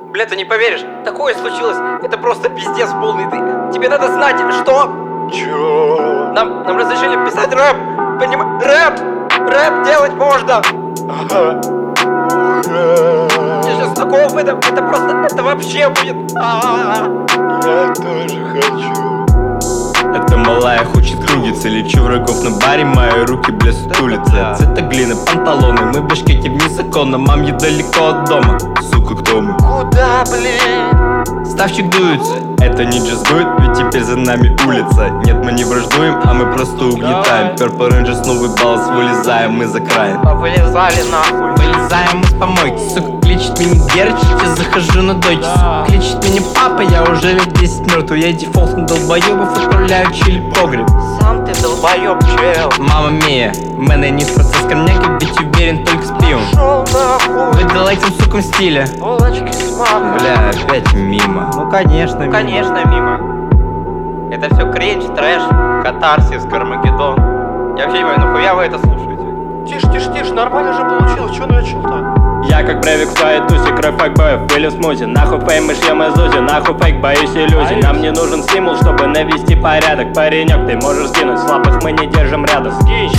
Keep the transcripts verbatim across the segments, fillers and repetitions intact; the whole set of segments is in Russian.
Бля, ты не поверишь, такое случилось. Это просто пиздец полный. Ты... Тебе надо знать, что... Чё? Нам, нам разрешили писать рэп. Поним... Рэп! Рэп делать можно! Ага. Ура! Я сейчас такого, это, это просто... Это вообще будет... А-а-а. Я тоже хочу. Эта малая хочет кругиться. Лечу врагов на баре, мои руки блестят улицы. Цвета глины, панталоны, мы в Бишкеке вниз окона. Мам, я далеко от дома. Сука, кто мы? Куда, блин? Ставчик дуется, это не джазгует, ведь теперь за нами улица. Нет, мы не враждуем, а мы просто угнетаем. Purple Rangers, новый баланс, вылезаем мы за край. Вылезали нахуй. Вылезаем мы с помойки. Сука, кличет меня Герч, я захожу на дойки. Сука, кличет меня папа, я уже лет десять мертвый. Я дефолт на долбоебов, отправляю чили погреб. Сам ты долбоёб, чел. Мама мия, в мене ніс процес корняка, ведь уверен только с пивом. Шел нахуй. Выдала этим сукам стиля. Булочки с маком. Бля, опять мимо. Ну конечно, Ну, мимо. конечно, мимо. Это все кринж, трэш, катарсис, Кармагеддон. Я вообще не понимаю, нахуя вы это слушаете? Тише, тише, тише, нормально же получилось, что начал-то? Я как бревик в своей тусе, кровь факбоев, пылью смузи. Нахуй фейм, мы шьем из узи, нахуй фейк, боюсь иллюзий. Нам не нужен стимул, чтобы навести порядок. Паренек, ты можешь скинуть, слабых мы не держим рядом. Скинь!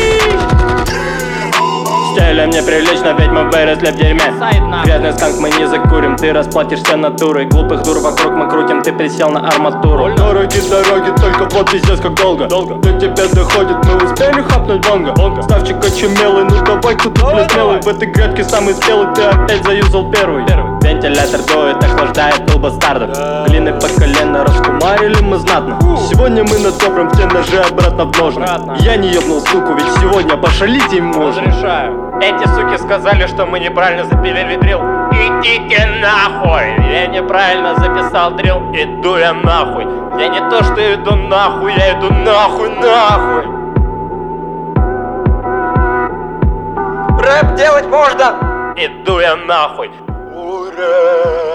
Стилем неприлично, ведь мы выросли в дерьме. Грязный сканк, мы не закурим, ты расплатишься натурой. Глупых дур вокруг мы крутим, ты присел на арматуру. Дороги, дороги, только вот пиздец как долго. Долго. До тебя доходит, мы успели хапнуть бонго. Бонго. Ставчик очумелый, ну давай кто-то бля смелый. В этой грядке самый спелый, ты опять заюзал первый. первый. Вентилятор дует, охлаждает пыл бастардов. Глины по колено раскумарили мы знатно. Сегодня мы натопрем все ножи обратно в ножны. Я не ебнул суку, ведь сегодня пошалить им можно. Разрешаю. Эти суки сказали, что мы неправильно запилили дрил. Идите нахуй! Я неправильно записал дрил. Иду я нахуй. Я не то что иду нахуй, я иду нахуй, нахуй. Рэп делать можно. Иду я нахуй. Ура!